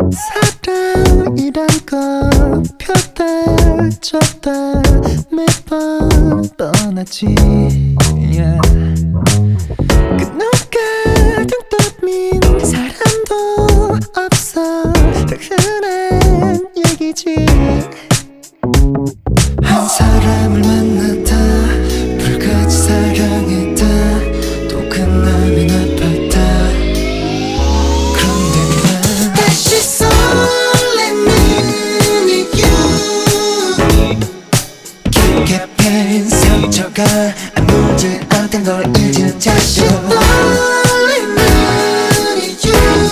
사랑이란 걸 폈다 쳤다 매번 떠나지 yeah. 그 눈가등 떠민 사람도 없어 더 흔한 얘기지. 한 사람을 만났다 불같이 사랑했다 또 끝나면 아팠다. 그런데 난 다시 설레는 이유 깊게 패인 상처가 아물지 않던 걸 잊은 자신. 설레는 이유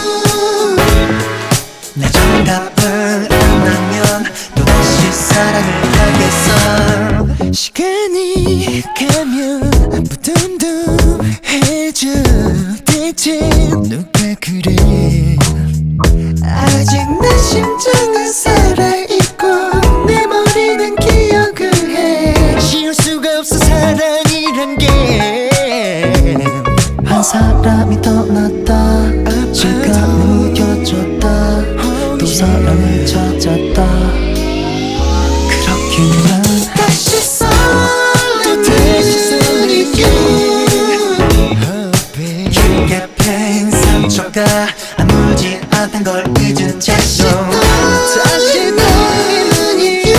내 정답을 안다면 또다시 사랑을 하겠어. 시간이 가면 무덤덤해져 대체 누가 그래. 아직 내 심장은 살아있고 내 머리는 기억을 해. 지울 수가 없어 사랑이란 게. 한 사람이 떠났다 시간을 무뎌졌다 또 사랑을 찾았다. 그렇게 난 다시 설레는 이유 깊게 패인 상처가 아물지 않던 걸 잊은 채로 다시 너는 이유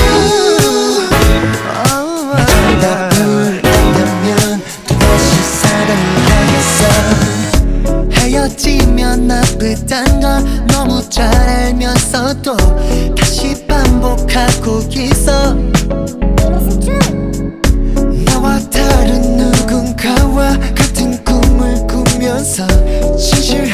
내 정답을 안다면 또다시 사랑을 하겠어. 헤어지면 나쁘단 걸 너무 잘 알면서도 다시 반복하고 있어. 나와 다른 누군가와 같은 꿈을 꾸면서 진실한